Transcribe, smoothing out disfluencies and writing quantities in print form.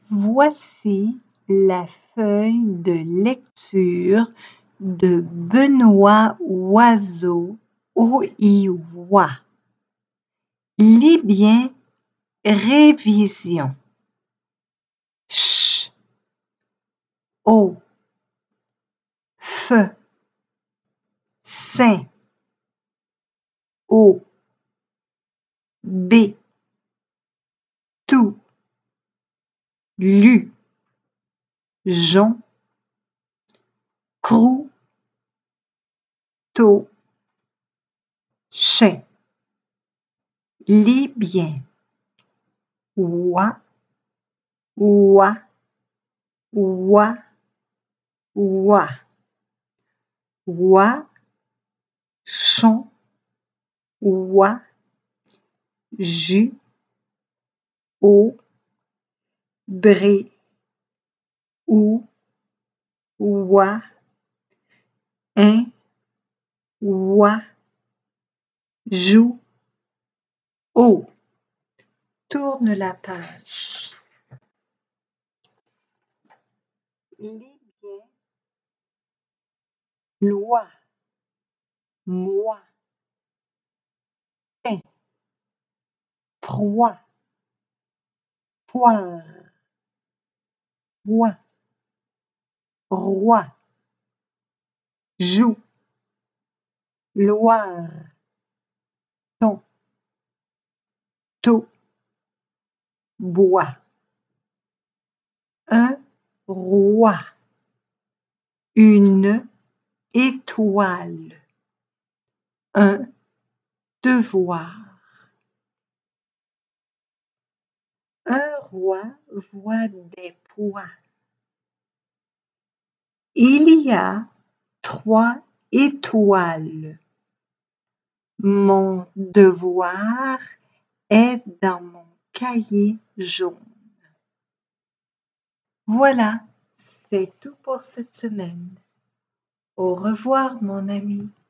Voici la feuille de lecture de Benoît Oiseau OIWA. Lis bien, révision. Ch, O, F, Sin, O, B, tout, lu, jon, crou, to, chien. Lis bien. Oua, oua, oua, oua. Oua, chon, oua, jus, au, bré, ou, oua, un, oua, joue, au. Tourne la page. Lis bien. Loi, moi, pain, proie, poire, roi, roi, joue, loire, ton, taux, bois. Un roi, une étoile, un devoir. Un roi voit des pois. Il y a 3 étoiles. Mon devoir est dans mon cahier jaune. Voilà, c'est tout pour cette semaine. Au revoir, mon ami.